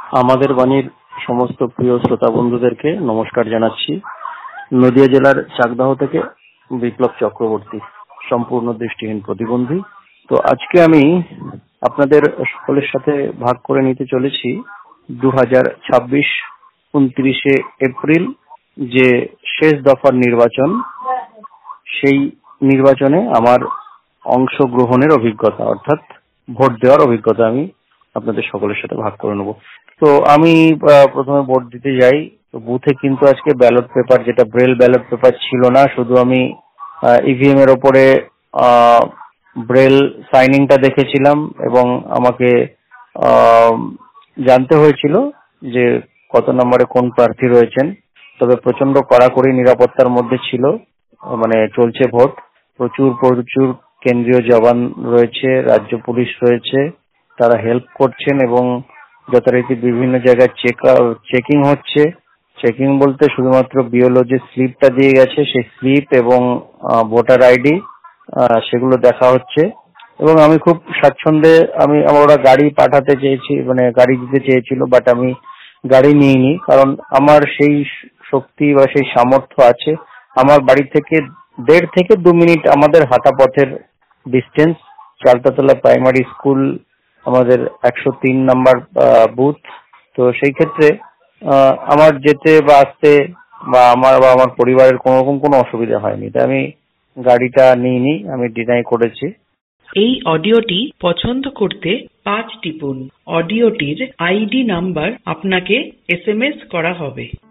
আমাদের বাণীর সমস্ত প্রিয় শ্রোতা বন্ধুদেরকে নমস্কার জানাচ্ছি। নদিয়া জেলার চাকদাহ থেকে বিপ্লব চক্রবর্তী, সম্পূর্ণ দৃষ্টিহীন প্রতিবন্ধী। তো আজকে আমি আপনাদের সকলের সাথে ভাগ করে নিতে চলেছি 2026 29শে এপ্রিল যে শেষ দফার নির্বাচন, সেই নির্বাচনে আমার অংশগ্রহণের অভিজ্ঞতা, অর্থাৎ ভোট দেওয়ার অভিজ্ঞতা আমি আপনাদের সকলের সাথে ভাগ করে নেব। তো আমি প্রথমে ভোট দিতে যাই। তো বুথে কিন্তু আজকে ব্যালট পেপার, যেটা ব্রেল ব্যালট পেপার ছিল না, শুধু আমি ইভিএম এর ওপরে ব্রেল সাইনিংটা দেখেছিলাম এবং আমাকে জানতে হয়েছিল যে কত নম্বরে কোন প্রার্থী রয়েছেন। তবে প্রচন্ড কড়াকড়ি নিরাপত্তার মধ্যে ছিল, মানে চলছে ভোট। প্রচুর প্রচুর কেন্দ্রীয় জওয়ান রয়েছে, রাজ্য পুলিশ রয়েছে, তারা হেল্প করছেন এবং যথারীতি বিভিন্ন জায়গায় চেকিং হচ্ছে। চেকিং বলতে শুধুমাত্র বিএলও যে স্লিপটা দিয়ে গেছে, সেই স্লিপ এবং ভোটার আইডি সেগুলো দেখা হচ্ছে। এবং আমি খুব স্বাচ্ছন্দ্যে, আমার ওরা গাড়ি পাঠাতে চেয়েছি, মানে গাড়ি দিতে চেয়েছিল, বাট আমি গাড়ি নিইনি, কারণ আমার সেই শক্তি বা সেই সামর্থ্য আছে। আমার বাড়ি থেকে 1.5 থেকে 2 মিনিট আমাদের হাঁটা পথের ডিস্টেন্স। চালতাতলা প্রাইমারি স্কুল আমাদের 103 নাম্বার বুথ। তো সেই ক্ষেত্রে আমার যেতে বা আসতে বা আমার পরিবারের কোনো অসুবিধা হয়নি। তাই আমি গাড়িটা নিইনি, আমি ডিনাই করেছি। এই অডিওটি পছন্দ করতে 5 টিপুন। অডিওটির আইডি নাম্বার আপনাকে SMS করা হবে।